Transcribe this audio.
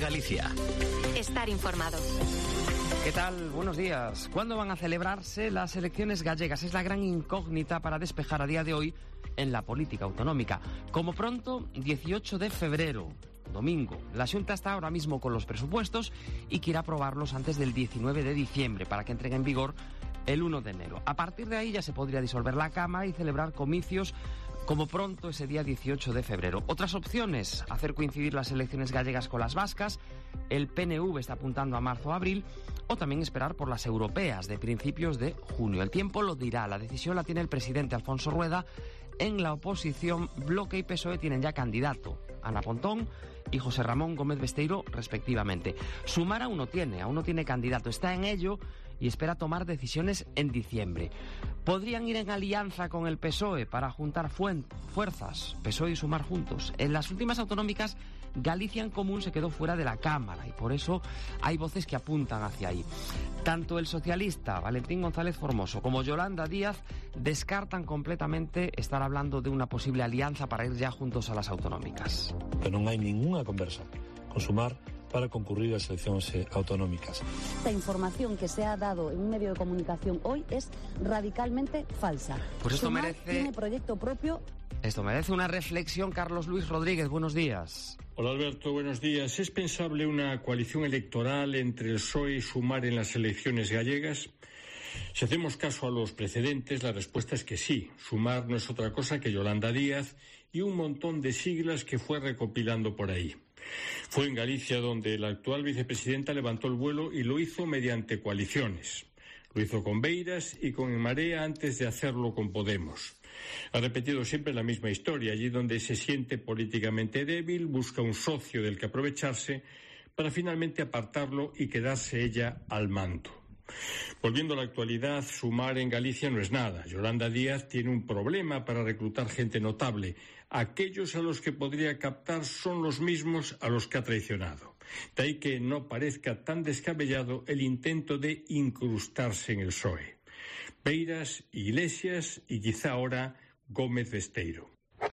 Galicia. Estar informado. ¿Qué tal? Buenos días. ¿Cuándo van a celebrarse las elecciones gallegas? Es la gran incógnita para despejar a día de hoy en la política autonómica. Como pronto, 18 de febrero, domingo. La Xunta está ahora mismo con los presupuestos y quiere aprobarlos antes del 19 de diciembre para que entren en vigor el 1 de enero. A partir de ahí ya se podría disolver la Cámara y celebrar comicios como pronto ese día 18 de febrero. Otras opciones, hacer coincidir las elecciones gallegas con las vascas, el PNV está apuntando a marzo o abril, o también esperar por las europeas de principios de junio. El tiempo lo dirá, la decisión la tiene el presidente Alfonso Rueda. En la oposición, Bloque y PSOE tienen ya candidato, Ana Pontón y José Ramón Gómez Besteiro, respectivamente. Sumar aún no tiene candidato, está en ello y espera tomar decisiones en diciembre. ¿Podrían ir en alianza con el PSOE para juntar fuerzas, PSOE y Sumar juntos? En las últimas autonómicas, Galicia en Común se quedó fuera de la Cámara y por eso hay voces que apuntan hacia ahí. Tanto el socialista Valentín González Formoso como Yolanda Díaz descartan completamente estar hablando de una posible alianza para ir ya juntos a las autonómicas. Pero non hai ningunha conversa con Sumar para concurrir ás eleccións autonómicas. Esta información que se ha dado en un medio de comunicación hoy es radicalmente falsa. Pues esto Sumar merece... tiene proyecto propio. Esto merece una reflexión. Carlos Luis Rodríguez, buenos días. Hola Alberto, buenos días. ¿Es pensable una coalición electoral entre el PSOE y Sumar en las elecciones gallegas? Si hacemos caso a los precedentes, la respuesta es que sí. Sumar no es otra cosa que Yolanda Díaz y un montón de siglas que fue recopilando por ahí. Fue en Galicia donde la actual vicepresidenta levantó el vuelo y lo hizo mediante coaliciones. Lo hizo con Beiras y con En Marea antes de hacerlo con Podemos. Ha repetido siempre la misma historia. Allí donde se siente políticamente débil, busca un socio del que aprovecharse para finalmente apartarlo y quedarse ella al mando. Volviendo a la actualidad, Sumar en Galicia no es nada. Yolanda Díaz tiene un problema para reclutar gente notable. Aquellos a los que podría captar son los mismos a los que ha traicionado. De ahí que no parezca tan descabellado el intento de incrustarse en el PSOE. Beiras, Iglesias y quizá ahora Gómez Besteiro.